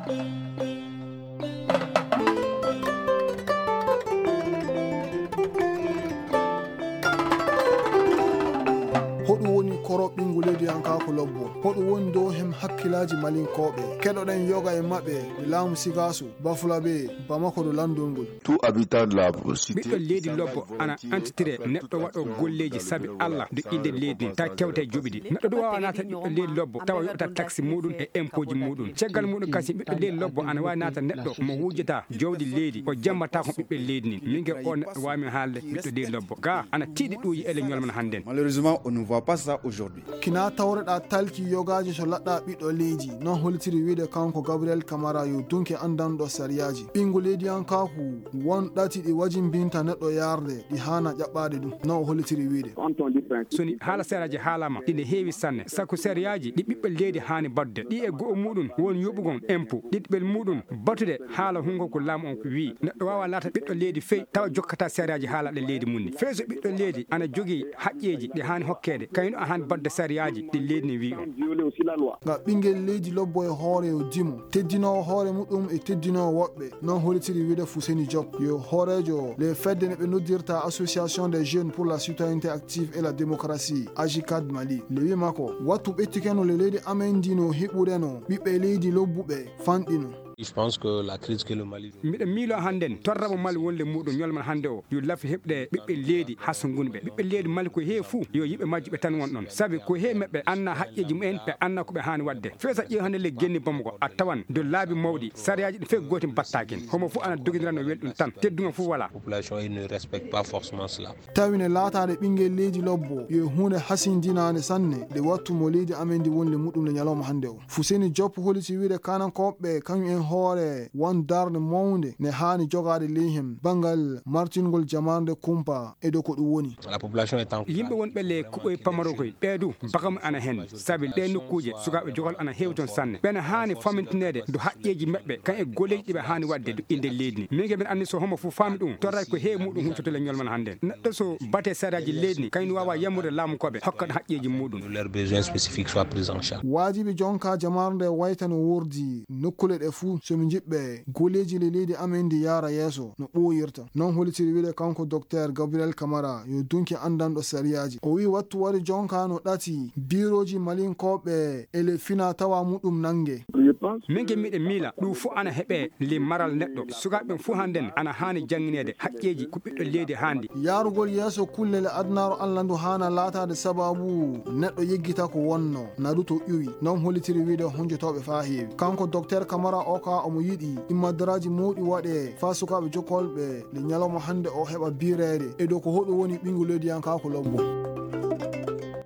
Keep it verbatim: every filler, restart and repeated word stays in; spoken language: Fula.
hoɗum woni koro ɓingu leydi yankako lobbo hoɗum woni dow hem hakkillaji malinkoɓe keɗoɗen yoga e maɓɓe e laamu sigasu bafulaɓe bamako do landolngol tout habitant de la cité ɓiɗɗo leydi lobbo ana antitire neɗɗo waɗo golleji saabi Allah do inde leydi ta kewte juɓiɗi neɗɗo do wawa nata ɓiɗɗo leydi lobbo tawa yoɓata taxe muɗum e impôt ji muɗum ceggal muɗum kasi ɓiɗɗo leydi lobbo ana wawi nata neɗɗo mo wujjata jawdi leydi o jammata ko ɓiɓɓe leydi ni min ge o neɗɗo wami haalde ɓiɗɗo leydi lobbo ga ana tiiɗi ɗuuji ele ñolman handen. Malheureusement on ne voit pas ça aujourd'hui. kina tawreɗa talki yogaji so laɗɗa ɓiɗɗo leydi non holtiri wiide kanko Gabriel Camara yo dunke andanɗo sariyaji ɓingu leydi yankaku won ɗati ɗi wajimbinta neɗɗo yarde ɗi hana ƴaɓɓade ɗum non holtiri wiide soni haala seraji haalama ɗine heewi sanne saku sériyaji ɗi ɓiɓɓe leydi hani badde ɗi e go'o muɗum won yoɓugon impôt ɗiɗɓel muɗum batude haala hungo ko laamu on wi neɗɗo wawa laata ɓiɗɗo leydi fey tawa jokkata sériyaji haalaɗe leydi munni fey so ɓiɗɗo leydi ana jogui haƴƴeji ɗi hani hokkede kayno a hani badde sériyaji ɗi leydi ni wi on nga ɓinguel leydi lobbo e hoore o dimo teddinowo hoore muɗum e teddinowo woɓɓe non holitiri wiide Fousseni Diop yo hoorejo les fedde ne ɓe noddirta association des jeunes pour la citoyenneté active et la démocratie AJICAD Mali le wimako wattu ɓettikeno le leydi amen dino hiɓureno ɓiɓɓe leydi lobbuɓe fanɗino. Je pense que la crise que le Mali miɗo miilo handen torramo Mali wonde muɗum ñolman hande o yo lafi heɓde ɓiɓɓe leydi haso gunɓe ɓiɓɓe leydi Mali ko heewi fuu yo yiɓe majjuɓe tan won ɗon saabi ko heewi maɓɓe anna haqqeji mumen ɓe anna ko ɓe hani wadde feesa ƴeew hande le genni Bamako a tawan do laabi mawɗi sariyaji ɗi feek gooti battakin homo fof ana dogidirano welɗum tan tedduga fof wala population ne respecte pas forcément cela tawine laatade ɓinguel leydi lobbo yo hunde hasindinade sanne nde wattu mo leydi amen ndi wonde muɗum le ñalawma hande o Fousseni Diop holiti wiide kanankoɓe kañum en hoore won darde mawde ne hani jogade leyhem bangal martingol jamarde kumpa e dow ko ɗum woni la population est en yimɓe wonɓe le kuɓoye pamaro koye ɓeedu bagam ana hen saabi ɗe nokkuje sukaɓe jogol ana heewi toon sanne ɓena hani famintinede do haqqeji maɓɓe kan e golleji ɗiɓe hani wadde do inde leydi ni min ge min andi so homo fof faami ɗum torray ko heewi muɗum huccotole ñolman hande neɗɗo so bate sariyaji leydi ni kañum wawa yammude laamu koɓe hokkata haqqeji muɗum leurs besoins spécifiques soient pris en charge wajibi jonka jamarde wayta no wordi nokkule ɗe fuu somi jiɓɓe goleji le leydi amen ndi yara yeeso no ɓooyirta non holitiri wiide kanko docteur Gabriel Camara yo dunki andanɗo sariyaji o wi wattu wari jonka no ɗati biroji malinkoɓe ele fina tawa muɗum nangue min ge miɗe miila ɗum fof ana heeɓe li maral neɗɗo sukaɓe fof handen ana hani jangguinede haqqeji ko ɓiɗɗo leydi handi yarugol yeeso kullele adnaro Allah ndu hana laatade sababu neɗɗo yeggita ko wonno nadu to ƴuwi non holitiri wiide hunjotoɓe fa heewi kanko docteur Camara o ka omo yiɗi immadaraji mawɗi waɗe fa sukaɓe jokkolɓe le ñalawma hande o heɓa birede e dow ko hoɗum woni ɓingu leydi yankako lobbo.